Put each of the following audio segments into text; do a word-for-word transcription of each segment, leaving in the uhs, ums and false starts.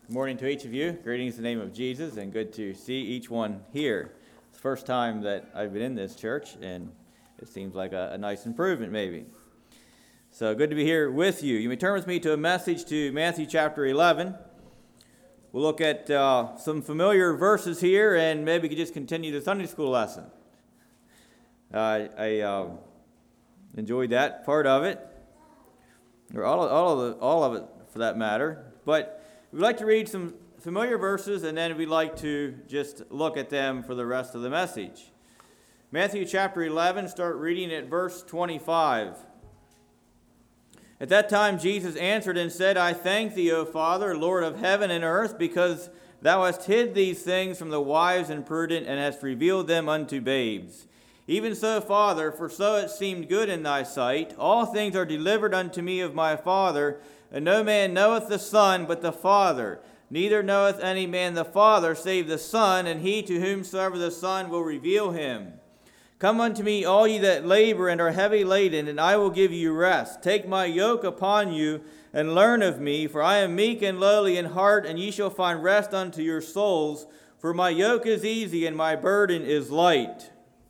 Good morning to each of you. Greetings in the name of Jesus, and good to see each one here. It's the first time that I've been in this church, and it seems like a, a nice improvement maybe. So good to be here with you. You may turn with me to a message to Matthew chapter eleven. We'll look at uh, some familiar verses here, and maybe we could just continue the Sunday school lesson. Uh, I uh, enjoyed that part of it, or all of, all of the, all of it for that matter. But we'd like to read some familiar verses, and then we'd like to just look at them for the rest of the message. Matthew chapter eleven, start reading at verse twenty-five. At that time Jesus answered and said, I thank thee, O Father, Lord of heaven and earth, because thou hast hid these things from the wise and prudent, and hast revealed them unto babes. Even so, Father, for so it seemed good in thy sight. All things are delivered unto me of my Father, and no man knoweth the Son but the Father. Neither knoweth any man the Father save the Son, and he to whomsoever the Son will reveal him. Come unto me, all ye that labor and are heavy laden, and I will give you rest. Take my yoke upon you, and learn of me, for I am meek and lowly in heart, and ye shall find rest unto your souls. For my yoke is easy, and my burden is light.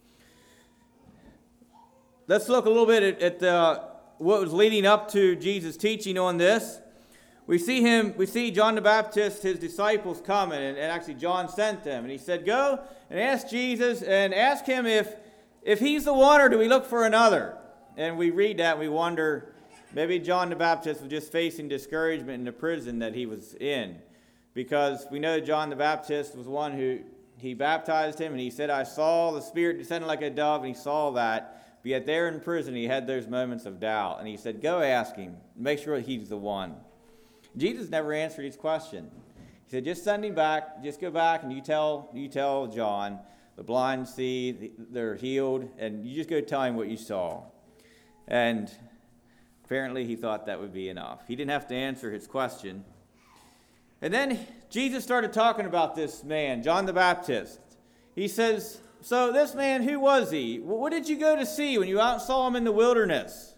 Let's look a little bit at, at uh, what was leading up to Jesus' teaching on this. We see him, we see John the Baptist, his disciples coming, and, and actually John sent them. And he said, go and ask Jesus, and ask him if, if he's the one, or do we look for another? And we read that, and we wonder, maybe John the Baptist was just facing discouragement in the prison that he was in. Because we know John the Baptist was one who, he baptized him, and he said, I saw the Spirit descending like a dove, and he saw that. But yet there in prison, he had those moments of doubt. And he said, go ask him. Make sure he's the one. Jesus never answered his question. He said, just send him back. Just go back and you tell you tell John, the blind see, they're healed. And you just go tell him what you saw. And apparently he thought that would be enough. He didn't have to answer his question. And then Jesus started talking about this man, John the Baptist. He says, so this man, who was he? What did you go to see when you out saw him in the wilderness?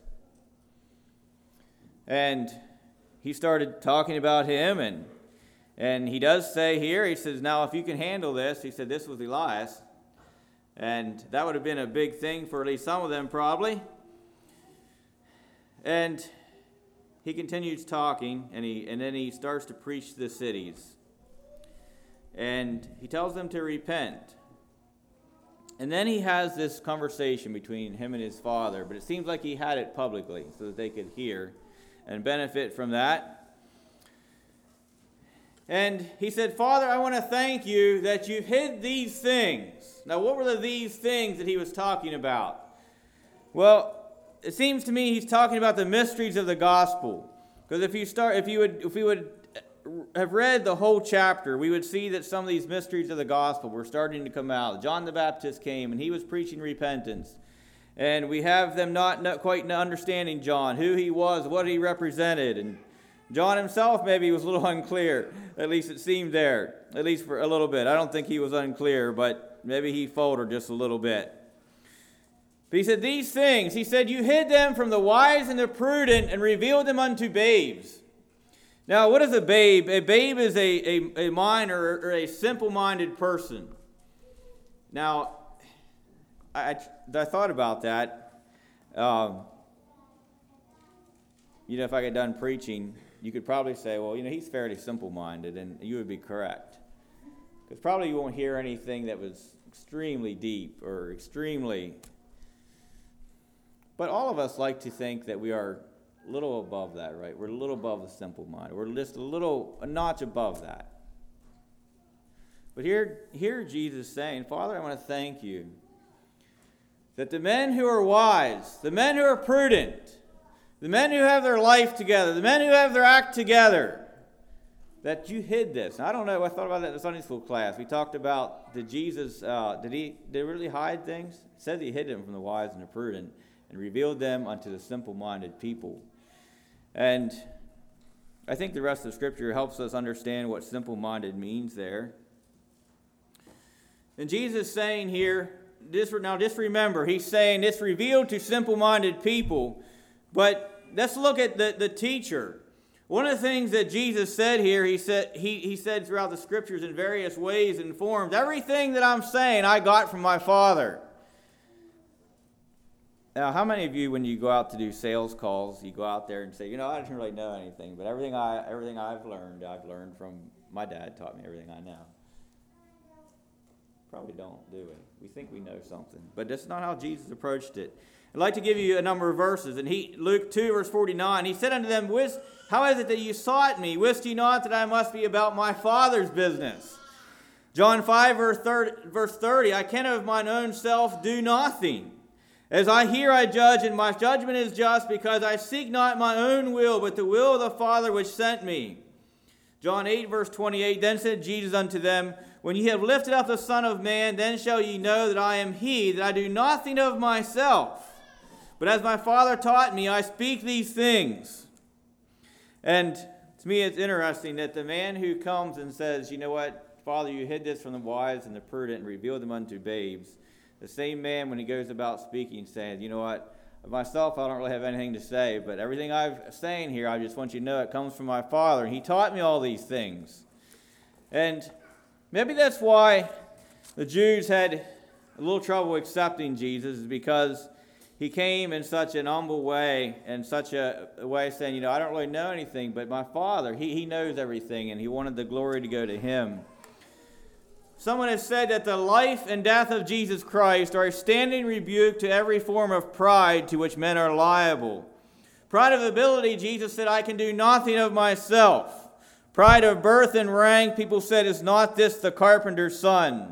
And he started talking about him, and and he does say here, he says, now if you can handle this, he said this was Elias. And that would have been a big thing for at least some of them probably. And he continues talking, and he and then he starts to preach to the cities. And he tells them to repent. And then he has this conversation between him and his father, but it seems like he had it publicly so that they could hear and benefit from that. And he said, Father, I want to thank you that you hid these things. Now, what were the these things that he was talking about? Well, it seems to me he's talking about the mysteries of the gospel. Because if you start, if you would, if we would have read the whole chapter, we would see that some of these mysteries of the gospel were starting to come out. John the Baptist came, and he was preaching repentance. And we have them not, not quite understanding John, who he was, what he represented. And John himself maybe was a little unclear. At least it seemed there, at least for a little bit. I don't think he was unclear, but maybe he faltered just a little bit. But he said, these things, he said, you hid them from the wise and the prudent and revealed them unto babes. Now, what is a babe? A babe is a, a, a minor or a simple-minded person. Now, I, I thought about that. Um, you know, if I get done preaching, you could probably say, well, you know, he's fairly simple-minded, and you would be correct. Because probably you won't hear anything that was extremely deep or extremely... But all of us like to think that we are a little above that, right? We're a little above the simple mind. We're just a little, a notch above that. But here, here Jesus saying, Father, I want to thank you that the men who are wise, the men who are prudent, the men who have their life together, the men who have their act together, that you hid this. Now, I don't know, I thought about that in the Sunday school class. We talked about, did Jesus, uh, did he did he really hide things? It says he hid them from the wise and the prudent and revealed them unto the simple-minded people. And I think the rest of the Scripture helps us understand what simple-minded means there. And Jesus is saying here, this, now just remember, he's saying it's revealed to simple-minded people, but let's look at the, the teacher. One of the things that Jesus said here, he said he, he said throughout the scriptures in various ways and forms, everything that I'm saying I got from my Father. Now, how many of you, when you go out to do sales calls, you go out there and say, you know, I didn't really know anything, but everything I everything I've learned, I've learned from my dad taught me everything I know. Probably don't, do we? We think we know something, but that's not how Jesus approached it. I'd like to give you a number of verses. And he, Luke two, verse forty-nine, he said unto them, Wis, how is it that you sought me? Wist ye not that I must be about my Father's business? John five, verse thirty, I can of mine own self do nothing. As I hear I judge, and my judgment is just, because I seek not my own will, but the will of the Father which sent me. John eight, verse twenty-eight, then said Jesus unto them, when ye have lifted up the Son of Man, then shall ye know that I am he, that I do nothing of myself. But as my Father taught me, I speak these things. And to me, it's interesting that the man who comes and says, you know what, Father, you hid this from the wise and the prudent and revealed them unto babes. The same man, when he goes about speaking, saying, you know what, of myself, I don't really have anything to say, but everything I'm saying here, I just want you to know it comes from my Father. And he taught me all these things. And maybe that's why the Jews had a little trouble accepting Jesus, is because he came in such an humble way, and such a, a way saying, you know, I don't really know anything, but my Father, he, he knows everything, and he wanted the glory to go to him. Someone has said that the life and death of Jesus Christ are a standing rebuke to every form of pride to which men are liable. Pride of ability, Jesus said, I can do nothing of myself. Pride of birth and rank, people said, is not this the carpenter's son?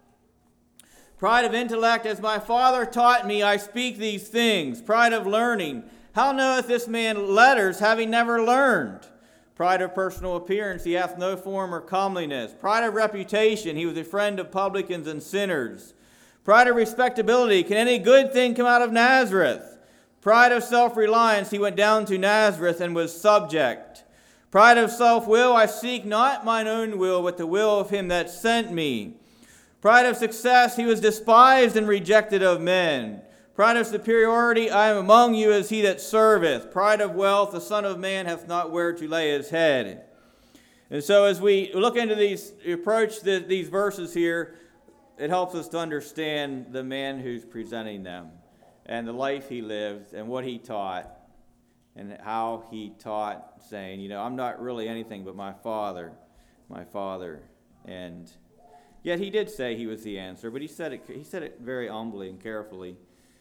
Pride of intellect, as my Father taught me, I speak these things. Pride of learning, how knoweth this man letters, having never learned? Pride of personal appearance, he hath no form or comeliness. Pride of reputation, he was a friend of publicans and sinners. Pride of respectability, can any good thing come out of Nazareth? Pride of self-reliance, he went down to Nazareth and was subject. Pride of self-will, I seek not mine own will, but the will of him that sent me. Pride of success, he was despised and rejected of men. Pride of superiority, I am among you as he that serveth. Pride of wealth, the Son of Man hath not where to lay his head. And so as we look into these, approach the, these verses here, it helps us to understand the man who's presenting them, and the life he lived, and what he taught, and how he taught, saying, you know, I'm not really anything but my Father, my Father. And yet he did say he was the answer, but he said it, he said it very humbly and carefully.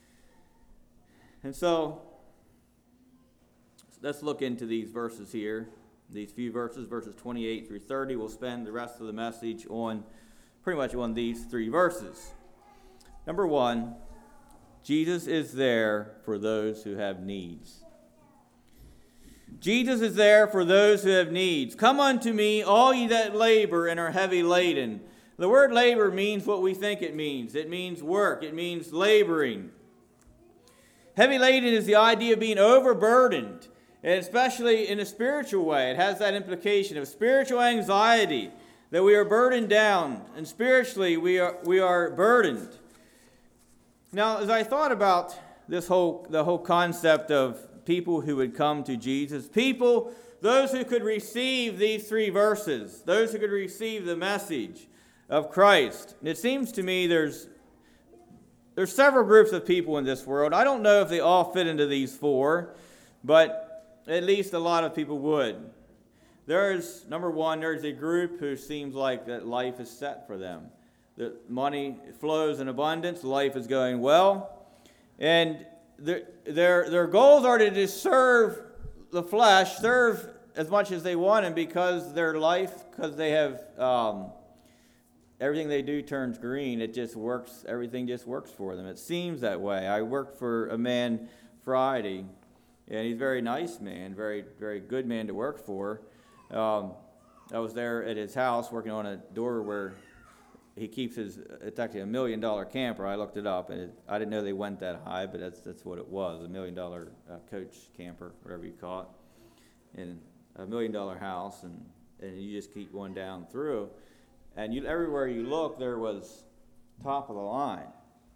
And so, let's look into these verses here, these few verses, verses twenty-eight through thirty. We'll spend the rest of the message on, pretty much on these three verses. Number one, Jesus is there for those who have needs. Jesus is there for those who have needs. Come unto me, all ye that labor and are heavy laden. The word labor means what we think it means. It means work. It means laboring. Heavy laden is the idea of being overburdened, and especially in a spiritual way. It has that implication of spiritual anxiety, that we are burdened down, and spiritually we are we are burdened. Now, as I thought about this whole the whole concept of people who would come to Jesus, people, those who could receive these three verses, those who could receive the message of Christ, it seems to me there's There's several groups of people in this world. I don't know if they all fit into these four, but at least a lot of people would. There's, number one, there's a group who seems like that life is set for them. The money flows in abundance, life is going well, and their, their, their goals are to just serve the flesh, serve as much as they want, and because their life, because they have... Um, everything they do turns green. It just works. Everything just works for them. It seems that way. I worked for a man Friday, and he's a very nice man, very, very good man to work for. Um, I was there at his house working on a door where he keeps his, it's actually a million dollar camper. I looked it up, and it, I didn't know they went that high, but that's that's what it was, a million dollar uh, coach camper, whatever you call it, and a million dollar house, and, and you just keep going down through. And you, everywhere you look, there was top of the line.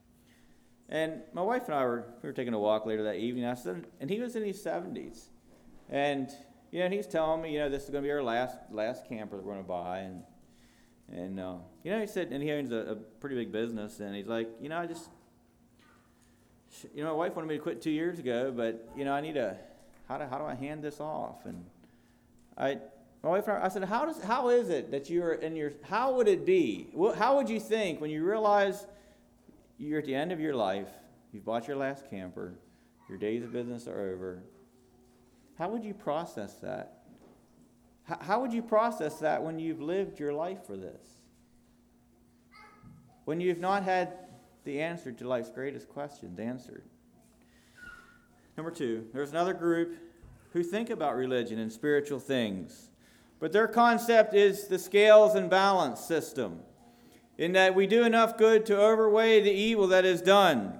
And my wife and I were we were taking a walk later that evening. I said, and he was in his seventies, and you know, and he's telling me, you know, this is going to be our last last camper that we're going to buy, and and uh, you know, he said, and he owns a, a pretty big business, and he's like, you know, I just, you know, my wife wanted me to quit two years ago, but you know, I need a, how do how do I hand this off? And I, my wife and I, I said, how does how is it that you're in your, how would it be? How would you think when you realize you're at the end of your life, you've bought your last camper, your days of business are over? How would you process that? How would you process that when you've lived your life for this? When you've not had the answer to life's greatest questions answered? Number two, there's another group who think about religion and spiritual things, but their concept is the scales and balance system, in that we do enough good to overweigh the evil that is done.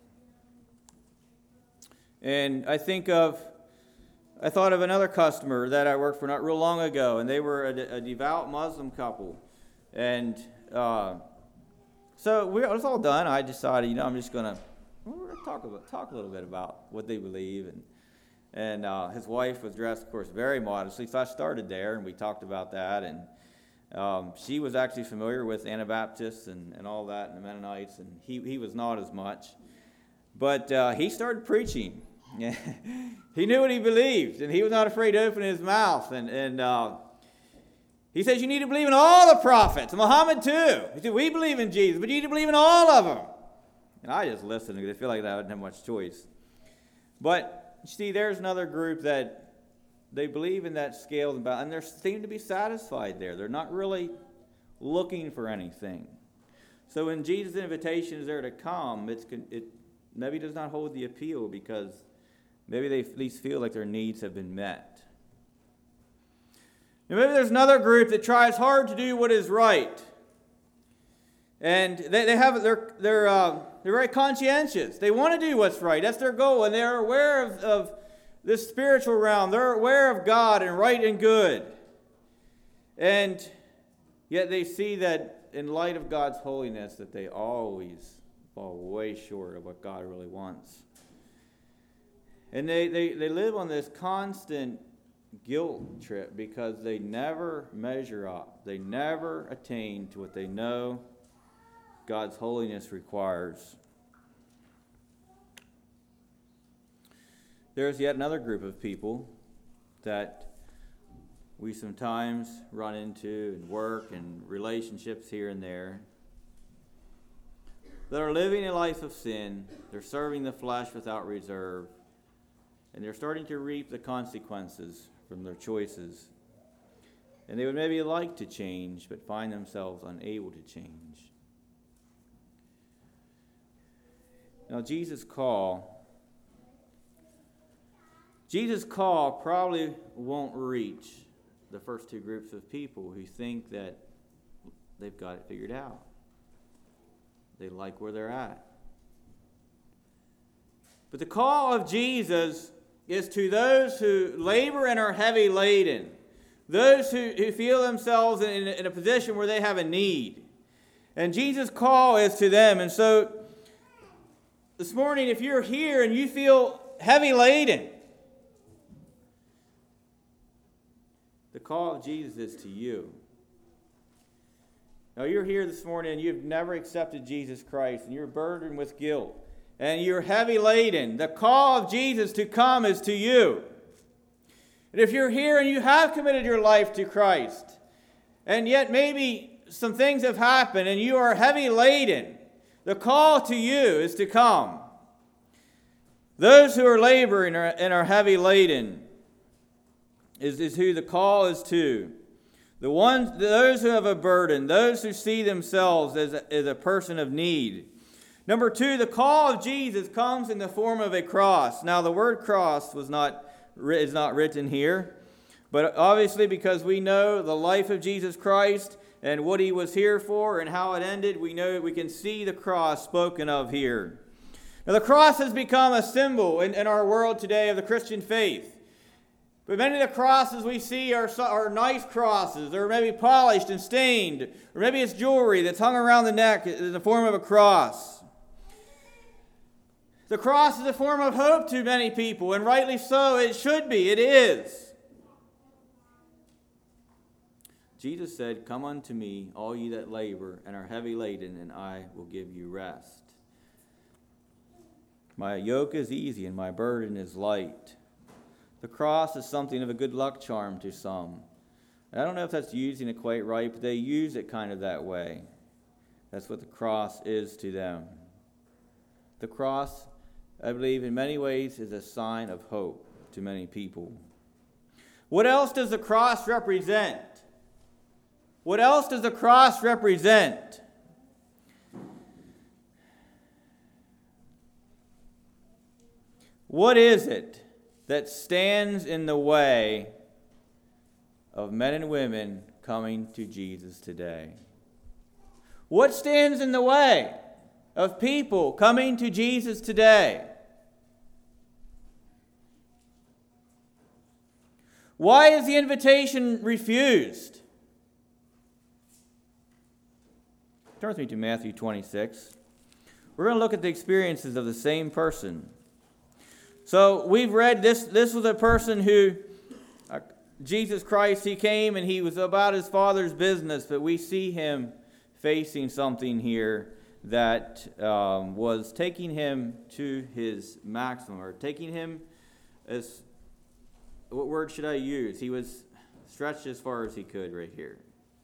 And I think of I thought of another customer that I worked for not real long ago, and they were a, de- a devout Muslim couple. And uh, so we, it was all done. I decided, you know, I'm just going to we're gonna talk about talk a little bit about what they believe. And and uh, his wife was dressed, of course, very modestly, so I started there, and we talked about that. And um, she was actually familiar with Anabaptists and, and all that, and the Mennonites, and he, he was not as much. But uh, he started preaching. He knew what he believed, and he was not afraid to open his mouth. And, and uh, he says, you need to believe in all the prophets, Muhammad too. He said, we believe in Jesus, but you need to believe in all of them. And I just listened because I feel like I didn't have much choice. But, you see, there's another group that they believe in that scale, and they seem to be satisfied there. They're not really looking for anything. So when Jesus' invitation is there to come, it's, it maybe does not hold the appeal because maybe they at least feel like their needs have been met. And maybe there's another group that tries hard to do what is right. And they, they have, they're, they're, uh, they're very conscientious. They want to do what's right. That's their goal. And they're aware of, of this spiritual realm. They're aware of God and right and good. And yet they see that in light of God's holiness that they always fall way short of what God really wants. And they, they, they live on this constant guilt trip because they never measure up. They never attain to what they know God's holiness requires. There's yet another group of people that we sometimes run into in work and relationships here and there that are living a life of sin. They're serving the flesh without reserve. And they're starting to reap the consequences from their choices. And they would maybe like to change, but find themselves unable to change. Now, Jesus' call, Jesus' call probably won't reach the first two groups of people who think that they've got it figured out. They like where they're at. But the call of Jesus is to those who labor and are heavy laden, those who, who feel themselves in, in a position where they have a need. And Jesus' call is to them. And so this morning, if you're here and you feel heavy laden, the call of Jesus is to you. Now, you're here this morning and you've never accepted Jesus Christ, and you're burdened with guilt, and you're heavy laden. The call of Jesus to come is to you. And if you're here and you have committed your life to Christ, and yet maybe some things have happened and you are heavy laden, the call to you is to come. Those who are laboring and are heavy laden is, is who the call is to. The ones, those who have a burden, those who see themselves as a, as a person of need. Number two, the call of Jesus comes in the form of a cross. Now, the word cross was not is not written here, but obviously because we know the life of Jesus Christ and what he was here for and how it ended, we know we can see the cross spoken of here. Now, the cross has become a symbol in, in our world today of the Christian faith. But many of the crosses we see are, are nice crosses. They're maybe polished and stained. Or maybe it's jewelry that's hung around the neck in the form of a cross. The cross is a form of hope to many people, and rightly so, it should be, it is. Jesus said, "Come unto me, all ye that labor and are heavy laden, and I will give you rest. My yoke is easy and my burden is light." The cross is something of a good luck charm to some. And I don't know if that's using it quite right, but they use it kind of that way. That's what the cross is to them. The cross, I believe, in many ways is a sign of hope to many people. What else does the cross represent? What else does the cross represent? What is it that stands in the way of men and women coming to Jesus today? What stands in the way of people coming to Jesus today? Why is the invitation refused? Turn with me to Matthew twenty-six. We're going to look at the experiences of the same person. So we've read this. This was a person who, uh, Jesus Christ, he came and he was about his Father's business, but we see him facing something here that um, was taking him to his maximum, or taking him as, what word should I use? He was stretched as far as he could right here.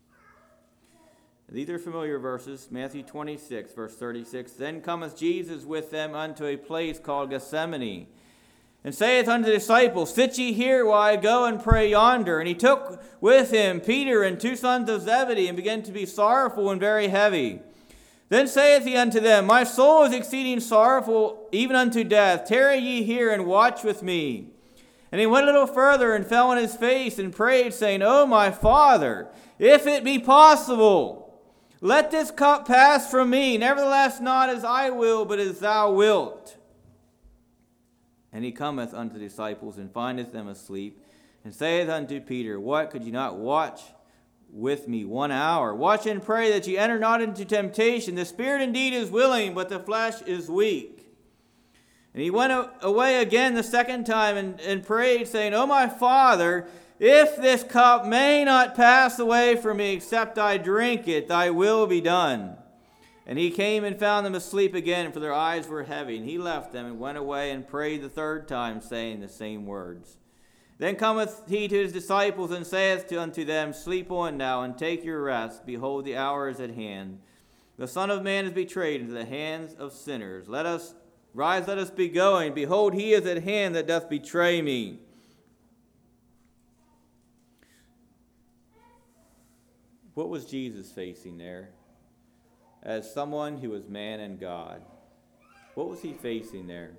These are familiar verses. Matthew twenty-six, verse thirty-six. Then cometh Jesus with them unto a place called Gethsemane, and saith unto the disciples, Sit ye here while I go and pray yonder. And he took with him Peter and two sons of Zebedee, and began to be sorrowful and very heavy. Then saith he unto them, My soul is exceeding sorrowful, even unto death. Tarry ye here and watch with me. And he went a little further and fell on his face and prayed, saying, O my Father, if it be possible, let this cup pass from me. Nevertheless, not as I will, but as thou wilt. And he cometh unto the disciples, and findeth them asleep, and saith unto Peter, What, could ye not watch with me one hour? Watch and pray that ye enter not into temptation. The spirit indeed is willing, but the flesh is weak. And he went away again the second time, and, and prayed, saying, O my Father, if this cup may not pass away from me, except I drink it, thy will be done. And he came and found them asleep again, for their eyes were heavy. And he left them and went away and prayed the third time, saying the same words. Then cometh he to his disciples, and saith unto them, Sleep on now, and take your rest. Behold, the hour is at hand. The Son of Man is betrayed into the hands of sinners. Let us rise, let us be going. Behold, he is at hand that doth betray me. What was Jesus facing there? As someone who was man and God, what was he facing there?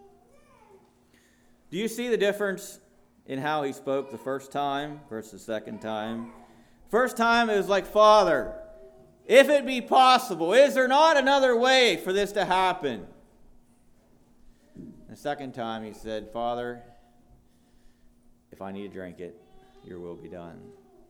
Do you see the difference in how he spoke the first time versus the second time? First time it was like, Father, if it be possible, is there not another way for this to happen? The second time he said, Father, if I need to drink it, your will be done.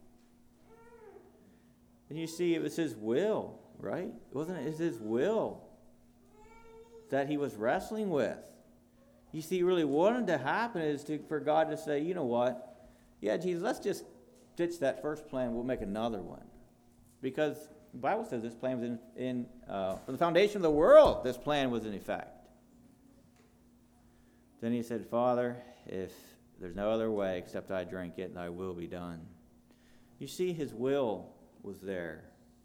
And you see, it was his will, right? Wasn't it? It's his will that he was wrestling with. You see, really what wanted to happen is to, for God to say, you know what? Yeah, Jesus, let's just ditch that first plan. We'll make another one. Because the Bible says this plan was in, in uh, from the foundation of the world, this plan was in effect. Then he said, Father, if there's no other way except I drink it, thy will be done. You see, his will was there.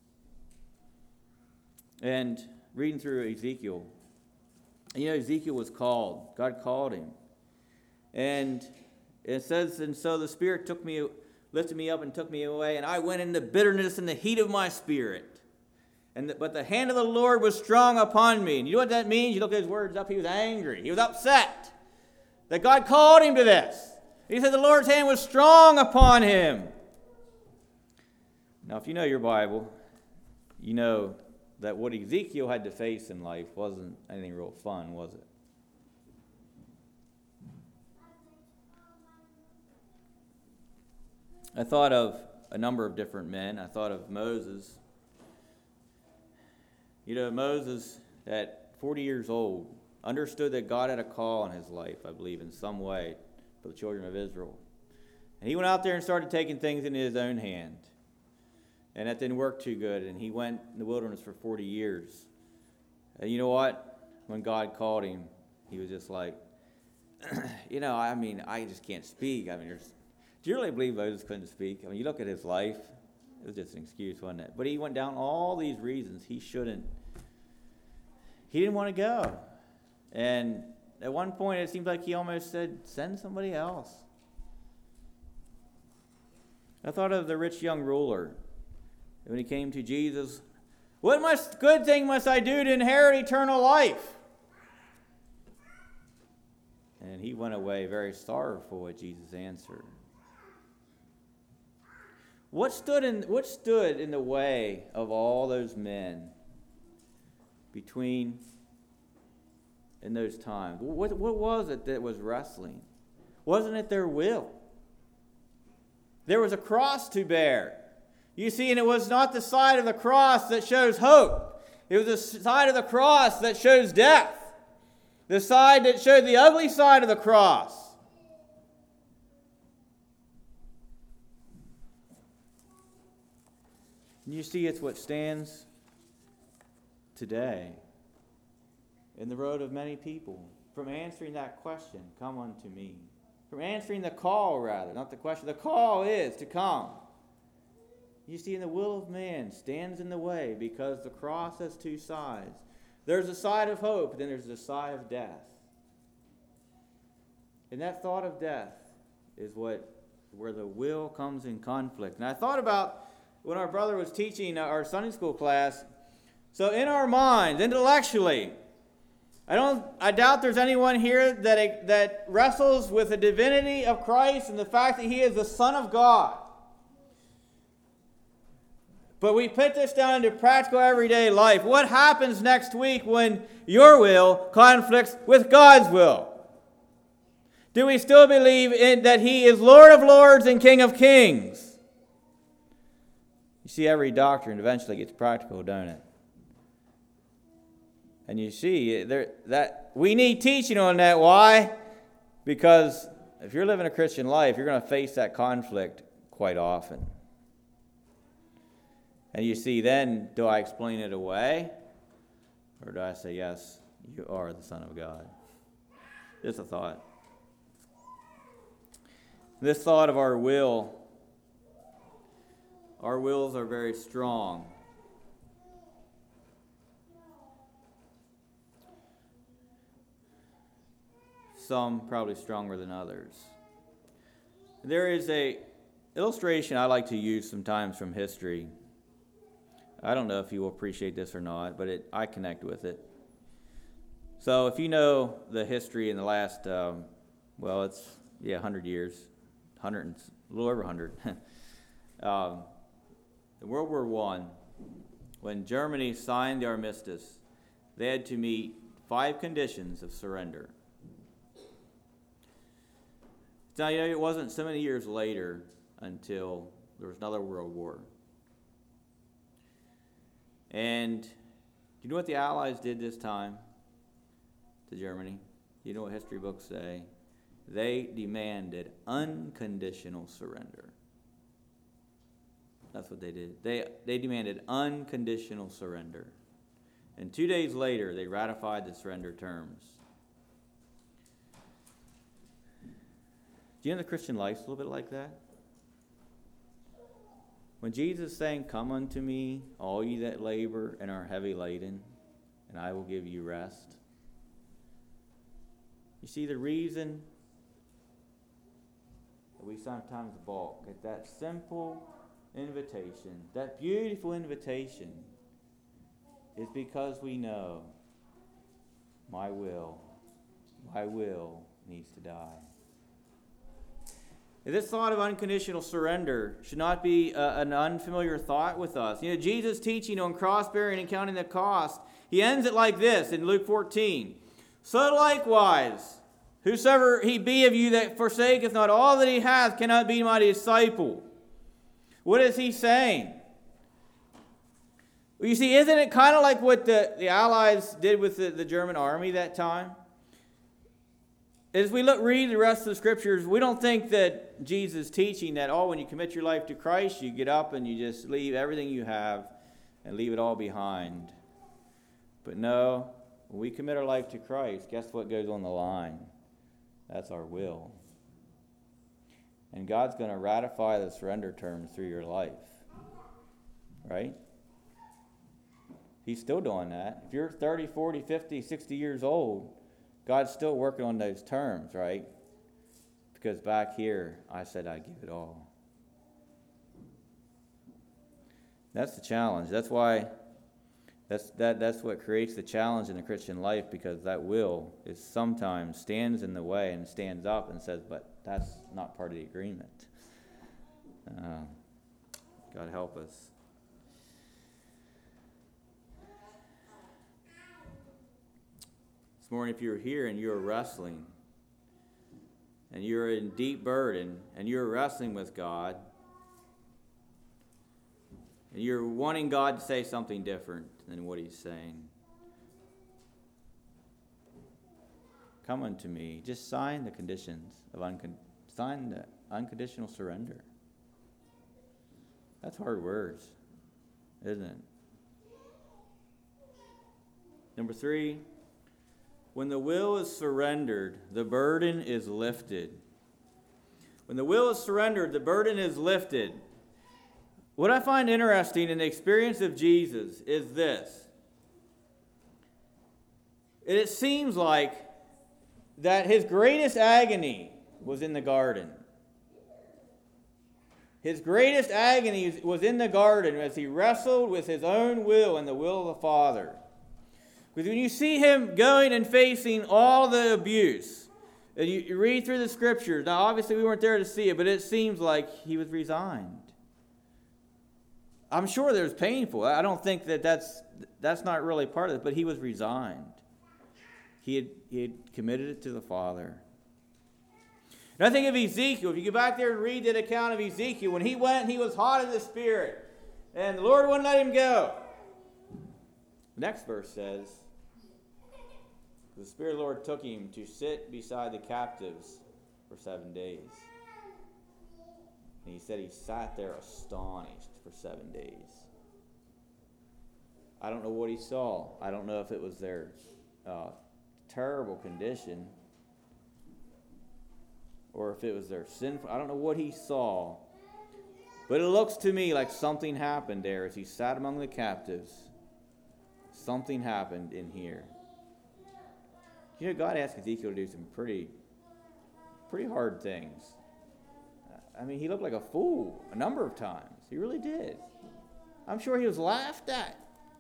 And reading through Ezekiel, you know, Ezekiel was called. God called him. And it says, and so the Spirit took me, lifted me up and took me away, and I went into bitterness in the heat of my spirit. And the, but the hand of the Lord was strong upon me. And you know what that means? You look at his words up, he was angry. He was upset that God called him to this. He said the Lord's hand was strong upon him. Now, if you know your Bible, you know that what Ezekiel had to face in life wasn't anything real fun, was it? I thought of a number of different men. I thought of Moses. You know, Moses, at forty years old, understood that God had a call on his life, I believe, in some way for the children of Israel. And he went out there and started taking things into his own hand. And that didn't work too good, and he went in the wilderness for forty years. And you know what? When God called him, he was just like, you know, I mean, I just can't speak. I mean, there's, do you really believe Moses couldn't speak? I mean, you look at his life, it was just an excuse, wasn't it? But he went down all these reasons he shouldn't. He didn't want to go. And at one point, it seemed like he almost said, send somebody else. I thought of the rich young ruler. When he came to Jesus, what must good thing must I do to inherit eternal life? And he went away very sorrowful at Jesus' answer. What stood in what stood in the way of all those men between in those times? What, what was it that was wrestling? Wasn't it their will? There was a cross to bear. You see, and it was not the side of the cross that shows hope. It was the side of the cross that shows death. The side that showed the ugly side of the cross. And you see, it's what stands today in the road of many people from answering that question, come unto me. From answering the call, rather, not the question. The call is to come. You see, in the will of man stands in the way because the cross has two sides. There's a side of hope, then there's a side of death. And that thought of death is what where the will comes in conflict. And I thought about when our brother was teaching our Sunday school class. So in our minds, intellectually, I don't. I doubt there's anyone here that that wrestles with the divinity of Christ and the fact that He is the Son of God. But we put this down into practical everyday life. What happens next week when your will conflicts with God's will? Do we still believe in that He is Lord of Lords and King of Kings? You see, every doctrine eventually gets practical, don't it? And you see there that we need teaching on that. Why? Because if you're living a Christian life, you're going to face that conflict quite often. And you see, then, do I explain it away? Or do I say, yes, you are the Son of God? Just a thought. This thought of our will, our wills are very strong. Some probably stronger than others. There is a illustration I like to use sometimes from history. I don't know if you will appreciate this or not, but it, I connect with it. So if you know the history in the last, um, well, it's, yeah, one hundred years, one hundred, a little over one hundred. um, in World War One, when Germany signed the armistice, they had to meet five conditions of surrender. Now, you know, it wasn't so many years later until there was another World War. And do you know what the Allies did this time to Germany? Do you know what history books say? They demanded unconditional surrender. That's what they did. They, they demanded unconditional surrender. And two days later, they ratified the surrender terms. Do you know the Christian life's a little bit like that? When Jesus is saying, come unto me, all ye that labor and are heavy laden, and I will give you rest. You see, the reason that we sometimes balk at that simple invitation, that beautiful invitation, is because we know my will, my will needs to die. This thought of unconditional surrender should not be a, an unfamiliar thought with us. You know, Jesus' teaching on cross-bearing and counting the cost, he ends it like this in Luke fourteen. So likewise, whosoever he be of you that forsaketh not all that he hath cannot be my disciple. What is he saying? Well, you see, isn't it kind of like what the, the Allies did with the, the German army that time? as we look read the rest of the scriptures, we don't think that Jesus is teaching that, oh, when you commit your life to Christ, you get up and you just leave everything you have and leave it all behind. But no, when we commit our life to Christ, guess what goes on the line? That's our will. And God's going to ratify the surrender terms through your life. Right? He's still doing that. If you're thirty, forty, fifty, sixty years old, God's still working on those terms, right? Because back here, I said I'd give it all. That's the challenge. That's why, that's that. That's what creates the challenge in the Christian life, because that will is sometimes stands in the way and stands up and says, but that's not part of the agreement. Uh, God help us. This morning, if you're here and you're wrestling, and you're in deep burden, and you're wrestling with God, and you're wanting God to say something different than what He's saying, come unto me. Just sign the conditions of uncon- sign the unconditional surrender. That's hard words, isn't it? Number three. When the will is surrendered, the burden is lifted. When the will is surrendered, the burden is lifted. What I find interesting in the experience of Jesus is this. It seems like that his greatest agony was in the garden. His greatest agony was in the garden as he wrestled with his own will and the will of the Father. Because when you see him going and facing all the abuse, and you, you read through the scriptures, now obviously we weren't there to see it, but it seems like he was resigned. I'm sure that it was painful. I don't think that that's, that's not really part of it, but he was resigned. He had, he had committed it to the Father. And I think of Ezekiel. If you go back there and read that account of Ezekiel, when he went, he was hot in the spirit, and the Lord wouldn't let him go. The next verse says, the Spirit of the Lord took him to sit beside the captives for seven days. And he said he sat there astonished for seven days. I don't know what he saw. I don't know if it was their uh, terrible condition or if it was their sinful. I don't know what he saw. But it looks to me like something happened there as he sat among the captives. Something happened in here. You know, God asked Ezekiel to do some pretty, pretty hard things. I mean, he looked like a fool a number of times. He really did. I'm sure he was laughed at.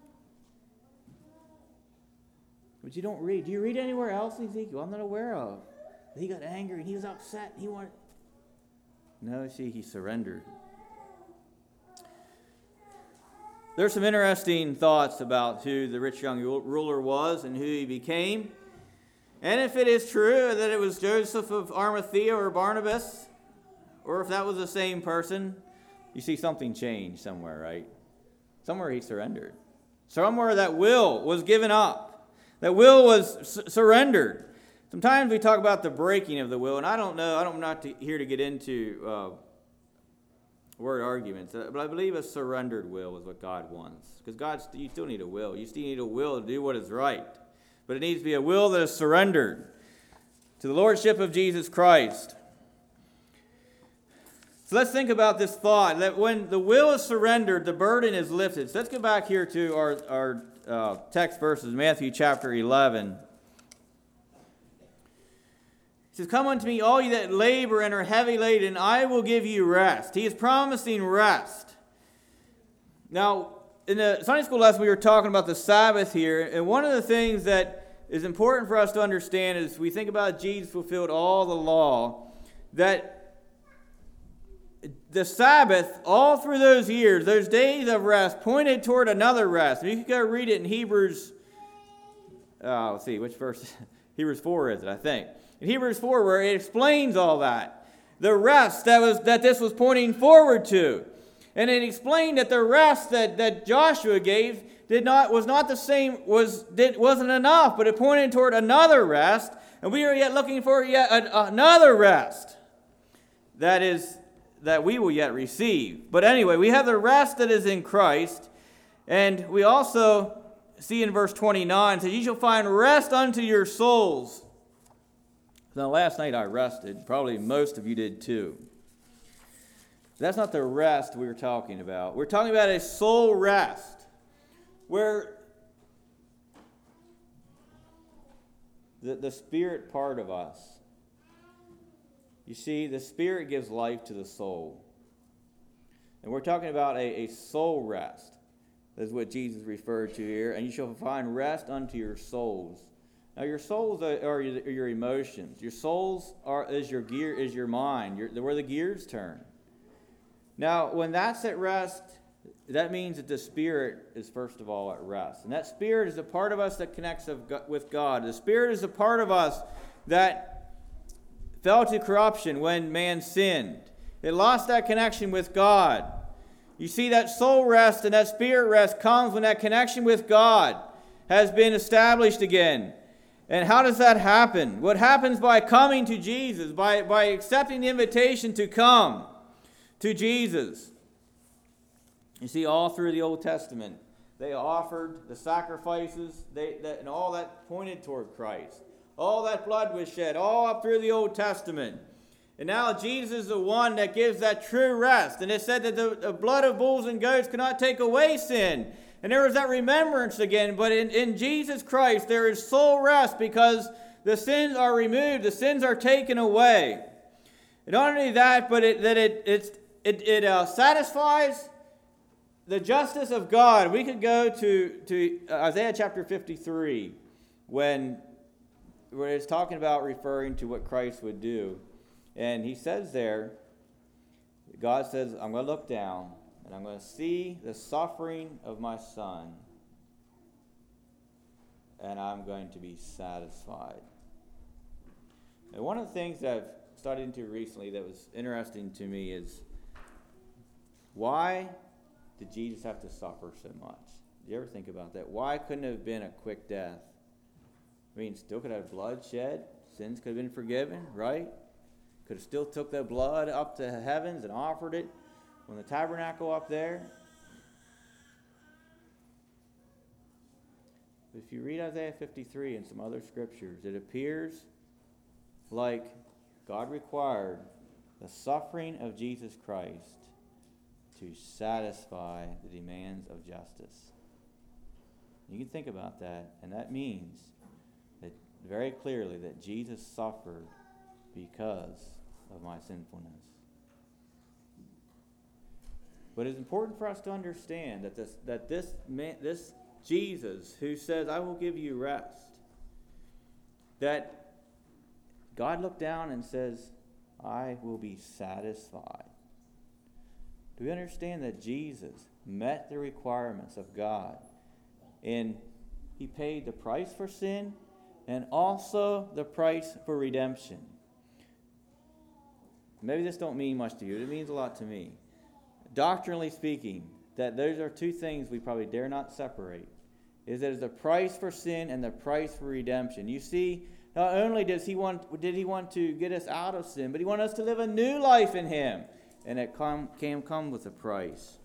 But you don't read. Do you read anywhere else in Ezekiel? I'm not aware of. He got angry and he was upset. And he wanted. No, see, he surrendered. There's some interesting thoughts about who the rich young ruler was and who he became. And if it is true that it was Joseph of Arimathea or Barnabas, or if that was the same person, you see something changed somewhere, right? Somewhere he surrendered. Somewhere that will was given up. That will was su- surrendered. Sometimes we talk about the breaking of the will, and I don't know, I don't, I'm not to, here to get into uh, word arguments, but I believe a surrendered will is what God wants. Because God, you still need a will. You still need a will to do what is right. But it needs to be a will that is surrendered to the Lordship of Jesus Christ. So let's think about this thought, that when the will is surrendered, the burden is lifted. So let's go back here to our, our uh, text verses, Matthew chapter eleven. He says, "Come unto me, all you that labor and are heavy laden, and I will give you rest." He is promising rest. Now, in the Sunday school lesson, we were talking about the Sabbath here, and one of the things that is important for us to understand is we think about Jesus fulfilled all the law, that the Sabbath, all through those years, those days of rest, pointed toward another rest. And you can go read it in Hebrews, uh, let's see, which verse? Hebrews four is it, I think. In Hebrews four, where it explains all that. The rest that was that this was pointing forward to. And it explained that the rest that, that Joshua gave did not was not the same, was did, wasn't enough, but it pointed toward another rest, and we are yet looking for yet a, another rest that is that we will yet receive. But anyway, we have the rest that is in Christ, and we also see in verse twenty-nine, it says, "Ye shall find rest unto your souls." Now, last night I rested. Probably most of you did too. That's not the rest we were talking about. We're talking about a soul rest, where the, the spirit part of us, you see, the spirit gives life to the soul. And we're talking about a, a soul rest. That's what Jesus referred to here. "And you shall find rest unto your souls." Now, your souls are, are your, your emotions. Your souls are is your gear is your mind. Your, where the gears turn. Now, when that's at rest, that means that the spirit is first of all at rest, and that spirit is a part of us that connects with God. The spirit is a part of us that fell to corruption when man sinned. It lost that connection with God. You see, that soul rest and that spirit rest comes when that connection with God has been established again. And how does that happen? What happens by coming to Jesus, by, by accepting the invitation to come to Jesus. You see, all through the Old Testament, they offered the sacrifices, they, that, and all that pointed toward Christ. All that blood was shed, all up through the Old Testament. And now Jesus is the one that gives that true rest. And it said that the, the blood of bulls and goats cannot take away sin. And there was that remembrance again. But in, in Jesus Christ, there is soul rest because the sins are removed. The sins are taken away. And not only that, but it, that it, it's, it, it uh, satisfies the justice of God. We could go to, to Isaiah chapter fifty-three when, when it's talking about referring to what Christ would do. And he says there, God says, "I'm going to look down and I'm going to see the suffering of my son, and I'm going to be satisfied." And one of the things that I've studied into recently that was interesting to me is, why did Jesus have to suffer so much? Do you ever think about that? Why couldn't it have been a quick death? I mean, still could have blood shed. Sins could have been forgiven, right? Could have still took that blood up to heavens and offered it on the tabernacle up there. But if you read Isaiah fifty-three and some other scriptures, it appears like God required the suffering of Jesus Christ to satisfy the demands of justice. You can think about that, and that means that very clearly that Jesus suffered because of my sinfulness. But it's important for us to understand that this that this man, this Jesus who says, "I will give you rest," that God looked down and says, "I will be satisfied." Do we understand that Jesus met the requirements of God, and he paid the price for sin and also the price for redemption? Maybe this don't mean much to you. It means a lot to me. Doctrinally speaking, that those are two things we probably dare not separate. Is that there's a price for sin and the price for redemption. You see, not only does he want, did he want to get us out of sin, but he wanted us to live a new life in him. And it come, came come with a price.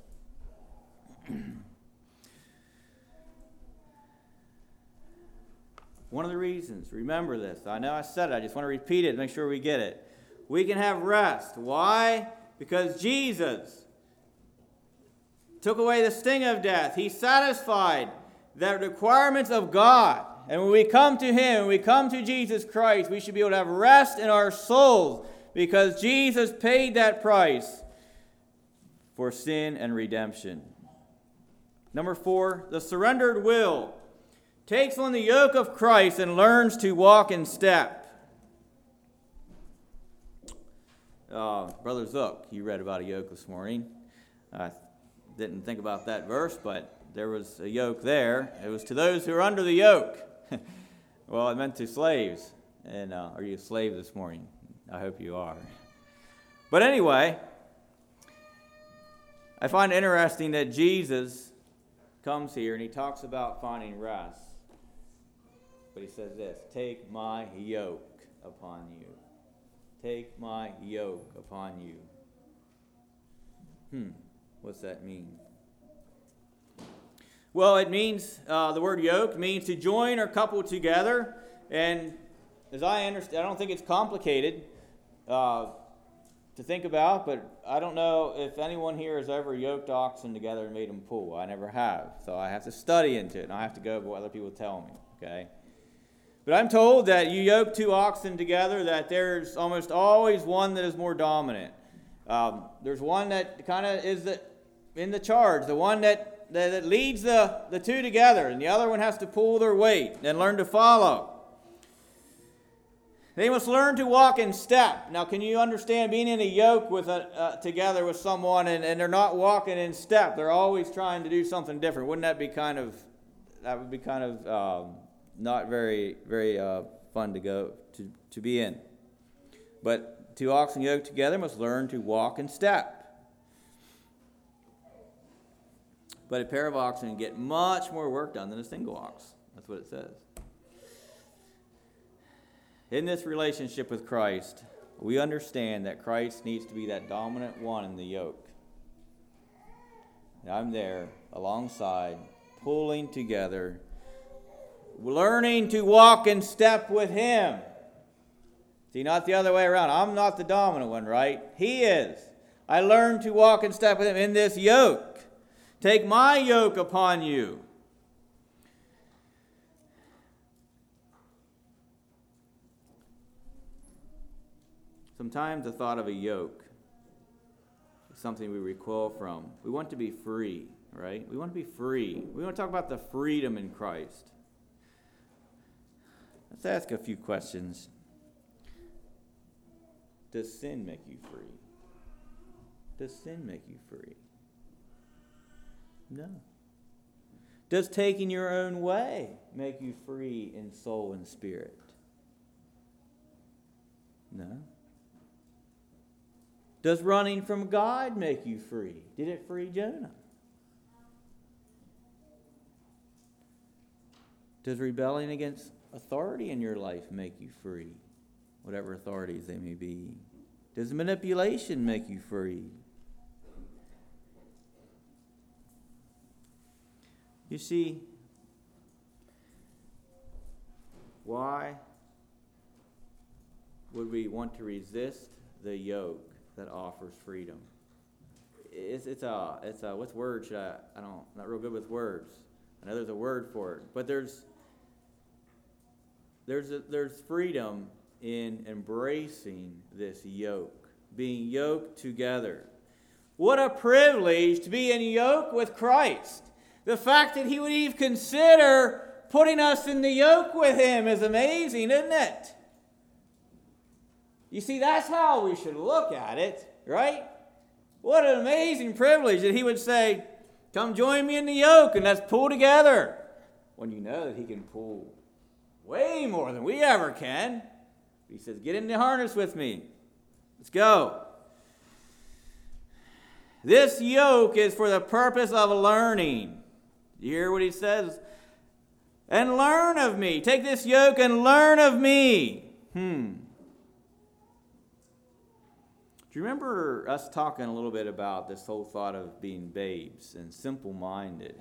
One of the reasons, remember this. I know I said it. I just want to repeat it to make sure we get it. We can have rest. Why? Because Jesus took away the sting of death. He satisfied the requirements of God. And when we come to him, when we come to Jesus Christ, we should be able to have rest in our souls because Jesus paid that price for sin and redemption. Number four, the surrendered will takes on the yoke of Christ and learns to walk in step. Uh, Brother Zook, you read about a yoke this morning. I didn't think about that verse, but there was a yoke there. It was to those who are under the yoke. Well, it meant to slaves. And uh, are you a slave this morning? I hope you are. But anyway, I find it interesting that Jesus comes here and he talks about finding rest. But he says this, take my yoke upon you. Take my yoke upon you. Hmm, what's that mean? Well, it means, uh, the word yoke means to join or couple together. And as I understand, I don't think it's complicated uh, to think about, but I don't know if anyone here has ever yoked oxen together and made them pull. I never have. So I have to study into it, and I have to go by what other people tell me, okay? But I'm told that you yoke two oxen together, that there's almost always one that is more dominant. Um, there's one that kind of is the, in the charge, the one that, that, that leads the, the two together, and the other one has to pull their weight and learn to follow. They must learn to walk in step. Now, can you understand being in a yoke with a, uh, together with someone and, and they're not walking in step? They're always trying to do something different. Wouldn't that be kind of, that would be kind of um, not very, very uh, fun to go, to, to be in. But two oxen yoked together must learn to walk in step. But a pair of oxen get much more work done than a single ox. That's what it says. In this relationship with Christ, we understand that Christ needs to be that dominant one in the yoke. And I'm there alongside, pulling together, learning to walk in step with Him. See, not the other way around. I'm not the dominant one, right? He is. I learn to walk in step with Him in this yoke. Take my yoke upon you. Sometimes the thought of a yoke is something we recoil from. We want to be free, right? We want to be free. We want to talk about the freedom in Christ. Let's ask a few questions. Does sin make you free? Does sin make you free? No. Does taking your own way make you free in soul and spirit? No. Does running from God make you free? Did it free Jonah? Does rebelling against authority in your life make you free? Whatever authorities they may be. Does manipulation make you free? You see, why would we want to resist the yoke that offers freedom? It's, it's a, it's a, what's word should I, I don't, I'm not real good with words. I know there's a word for it, but there's, there's, a, there's freedom in embracing this yoke, being yoked together. What a privilege to be in yoke with Christ. The fact that He would even consider putting us in the yoke with Him is amazing, isn't it? You see, that's how we should look at it, right? What an amazing privilege that He would say, come join me in the yoke and let's pull together. When you know that He can pull way more than we ever can. He says, get in the harness with me. Let's go. This yoke is for the purpose of learning. You hear what He says? And learn of me. Take this yoke and learn of me. Hmm. Do you remember us talking a little bit about this whole thought of being babes and simple-minded?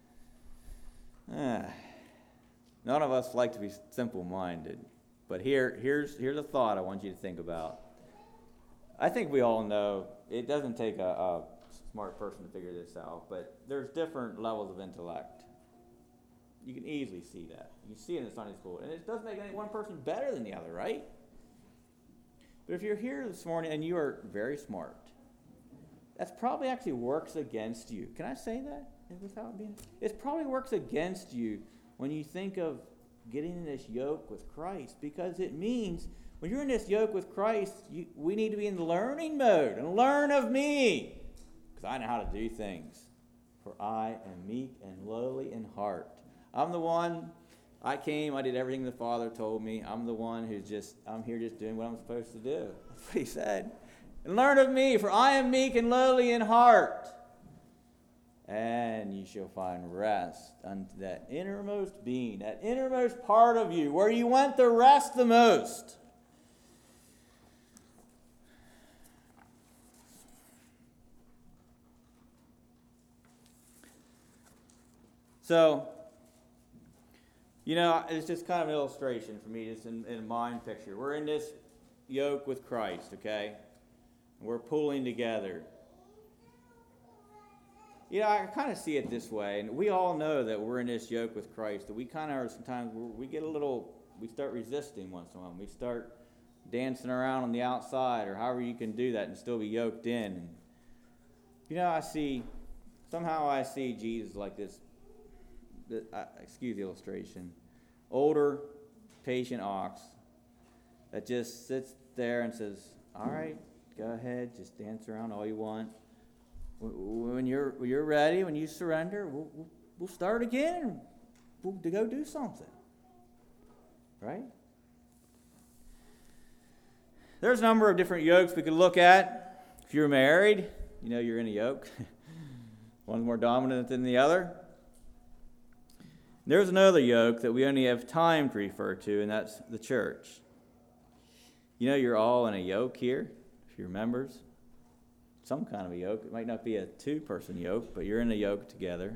Ah, none of us like to be simple-minded. But here, here's, here's a thought I want you to think about. I think we all know it doesn't take a, a smart person to figure this out, but there's different levels of intellect. You can easily see that. You see it in Sunday school. And it doesn't make any one person better than the other, right? But if you're here this morning and you are very smart, that's probably actually works against you. Can I say that without being? It probably works against you when you think of getting in this yoke with Christ, because it means when you're in this yoke with Christ, you, we need to be in the learning mode and learn of me, because I know how to do things. For I am meek and lowly in heart. I'm the one. I came, I did everything the Father told me. I'm the one who's just, I'm here just doing what I'm supposed to do. That's what He said. And learn of me, for I am meek and lowly in heart. and you shall find rest unto that innermost being, that innermost part of you, where you want to rest the most. So, you know, it's just kind of an illustration for me, just in, in a mind picture. We're in this yoke with Christ, okay? We're pulling together. You know, I kind of see it this way, and we all know that we're in this yoke with Christ, that we kind of are sometimes, we get a little, we start resisting once in a while. We start dancing around on the outside, or however you can do that and still be yoked in. And, you know, I see, somehow I see Jesus like this, the, uh, excuse the illustration, older, patient ox that just sits there and says, all right, go ahead, just dance around all you want. When you're when you're ready, when you surrender, we'll, we'll, we'll start again and we'll to go do something. Right? There's a number of different yokes we could look at. If you're married, you know you're in a yoke. One's more dominant than the other. There's another yoke that we only have time to refer to, and that's the church. You know you're all in a yoke here, if you're members. Some kind of a yoke. It might not be a two-person yoke, but you're in a yoke together.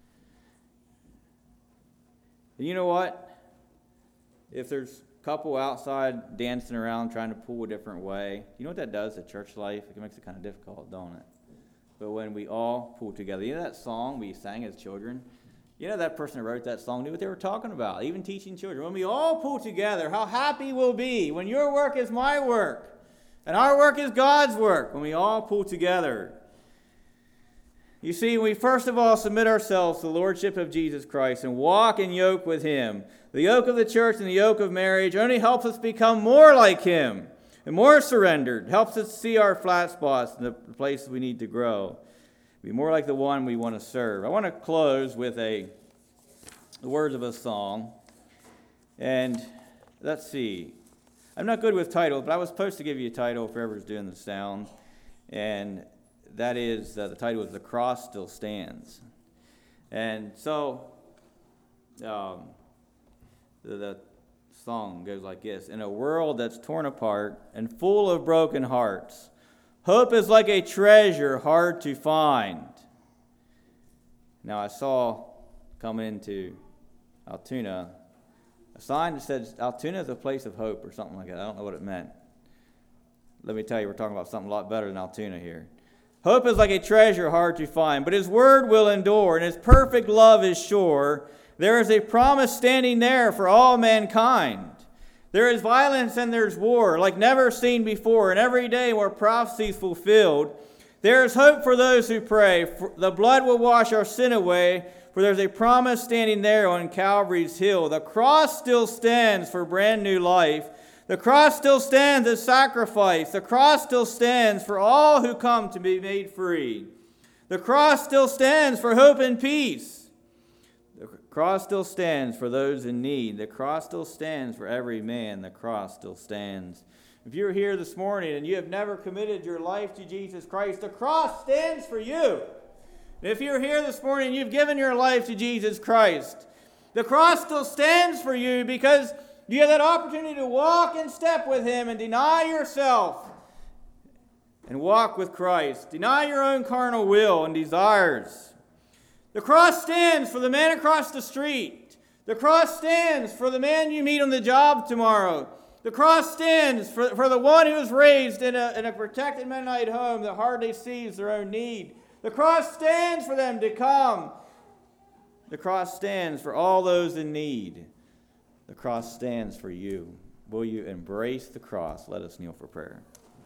And you know what? If there's a couple outside dancing around trying to pull a different way, you know what that does to church life? It makes it kind of difficult, don't it? But when we all pull together, you know that song we sang as children? You know that person who wrote that song knew what they were talking about, even teaching children. When we all pull together, how happy we'll be when your work is my work. And our work is God's work when we all pull together. You see, we first of all submit ourselves to the Lordship of Jesus Christ and walk in yoke with Him. The yoke of the church and the yoke of marriage only helps us become more like Him and more surrendered. Helps us see our flat spots and the places we need to grow. Be more like the one we want to serve. I want to close with a the words of a song. And let's see. I'm not good with titles, but I was supposed to give you a title if whoever's doing the sound. And that is, uh, the title is The Cross Still Stands. And so, um, the, the song goes like this. In a world that's torn apart and full of broken hearts, hope is like a treasure hard to find. Now, I saw coming into Altoona a sign that said Altoona is a place of hope or something like that. I don't know what it meant. Let me tell you, we're talking about something a lot better than Altoona here. Hope is like a treasure hard to find, but His word will endure, and His perfect love is sure. There is a promise standing there for all mankind. There is violence and there's war, like never seen before, and every day were prophecies fulfilled. There is hope for those who pray. For the blood will wash our sin away, for there's a promise standing there on Calvary's hill. The cross still stands for brand new life. The cross still stands as sacrifice. The cross still stands for all who come to be made free. The cross still stands for hope and peace. The cross still stands for those in need. The cross still stands for every man. The cross still stands. If you're here this morning and you have never committed your life to Jesus Christ, the cross stands for you. If you're here this morning and you've given your life to Jesus Christ, the cross still stands for you because you have that opportunity to walk in step with Him and deny yourself and walk with Christ. Deny your own carnal will and desires. The cross stands for the man across the street. The cross stands for the man you meet on the job tomorrow. The cross stands for, for the one who is raised in a, in a protected Mennonite home that hardly sees their own need. The cross stands for them to come. The cross stands for all those in need. The cross stands for you. Will you embrace the cross? Let us kneel for prayer.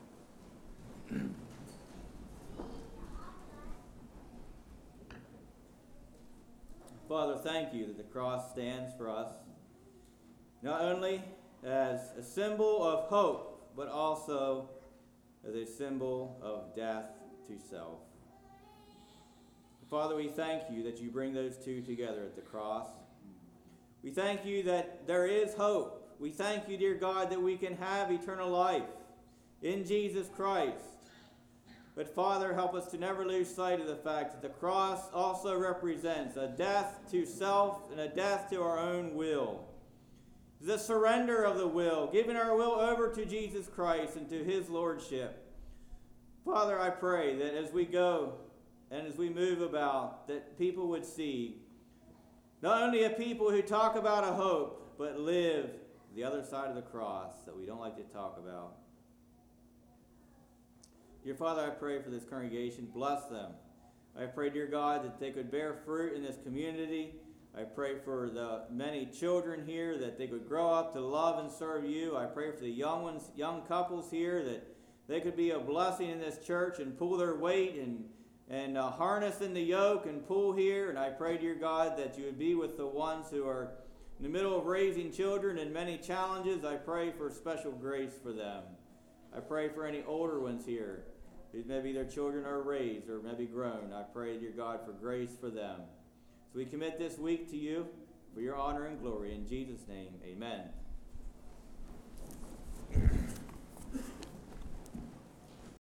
Father, thank you that the cross stands for us, not only as a symbol of hope, but also as a symbol of death to self. Father, we thank you that you bring those two together at the cross. We thank you that there is hope. We thank you, dear God, that we can have eternal life in Jesus Christ. But Father, help us to never lose sight of the fact that the cross also represents a death to self and a death to our own will. The surrender of the will, giving our will over to Jesus Christ and to his lordship. Father, I pray that as we go and as we move about, that people would see not only a people who talk about a hope, but live the other side of the cross that we don't like to talk about. Dear Father, I pray for this congregation. Bless them. I pray, dear God, that they could bear fruit in this community. I pray for the many children here, that they could grow up to love and serve you. I pray for the young ones, young couples here, that they could be a blessing in this church and pull their weight and, and uh, harness in the yoke and pull here. And I pray, dear God, that you would be with the ones who are in the middle of raising children and many challenges. I pray for special grace for them. I pray for any older ones here who maybe their children are raised or maybe grown. I pray, dear God, for grace for them. So we commit this week to you for your honor and glory. In Jesus' name, amen.